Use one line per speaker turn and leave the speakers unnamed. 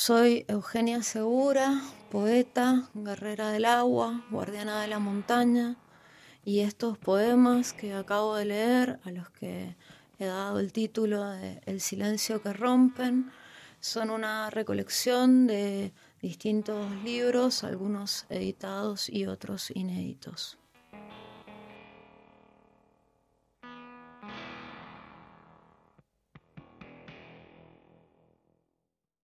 Soy Eugenia Segura, poeta, guerrera del agua, guardiana de la montaña, y estos poemas que acabo de leer, a los que he dado el título de El silencio que rompen, son una recolección de distintos libros, algunos editados y otros inéditos.